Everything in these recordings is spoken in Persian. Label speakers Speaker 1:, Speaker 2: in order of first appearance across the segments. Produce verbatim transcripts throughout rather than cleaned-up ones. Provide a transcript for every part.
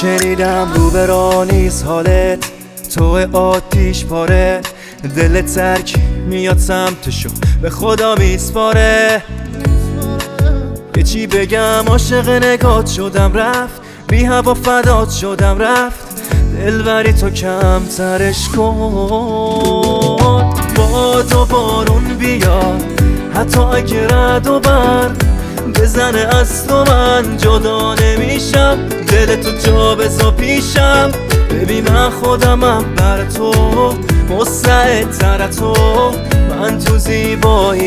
Speaker 1: شنیدم رو برا نیست حالت، تو آتیش پاره، دلت ترک میاد سمتشو به خدا میسپاره. یه چی بگم عاشق نگات شدم رفت، بی هوا فدات شدم رفت، دلبری تو کم ترش کن. با تو بارون بیاد حتی اگه رد و برق بزنه از تو من جدا نمیشم، دل تو جا بزا پیشم. ببین من خودمم بر تو مستعد تر تو، من تو زیبایی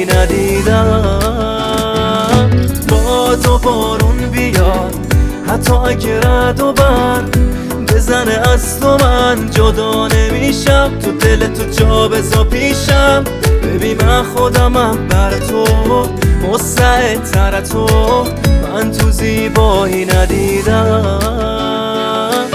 Speaker 1: ندیدم. با تو بارون بیاد حتی اگه رد و برق بزنه از تو من جدا نمیشم، تو دل تو جا بزا پیشم. ببین من خودمم بر تو مستعد تر تو، من تو زیبایی ندیدم.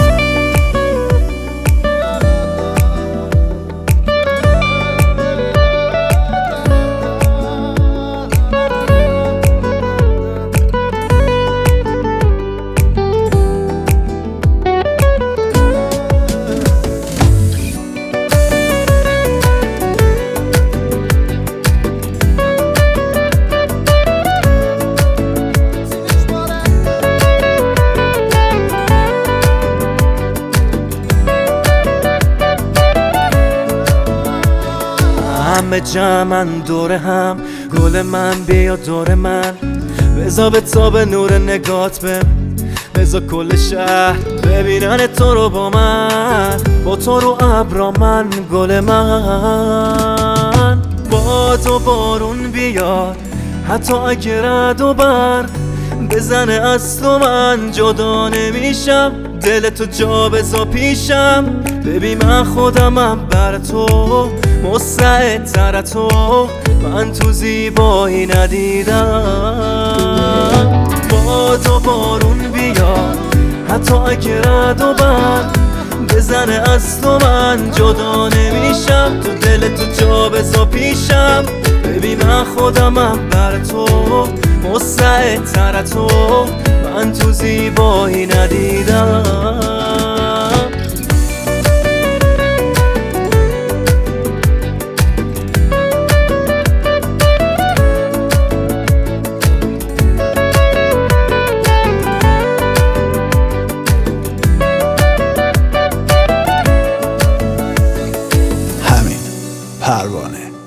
Speaker 1: همه جمعن دور هم، گل من بیا دور من، بزا به تاب نور نگات بم، بزا کل شهر ببینن تو رو با من، با تو رو ابرا من گل من. با تو بارون بیاد حتی اگه رد و برق بزنه از تو من جدا نمیشم، دل تو جا بزا پیشم. ببین من خودمم بر تو مستعد تر تو، من تو زیبایی ندیدم. با تو بارون بیاد حتی اگه رد و برق بزنه از تو من جدا نمیشم، تو دل تو جا بزا پیشم. ببین من خودمم بر تو مستعد تر تو، من تو زیبایی ندیدم.
Speaker 2: پروانه.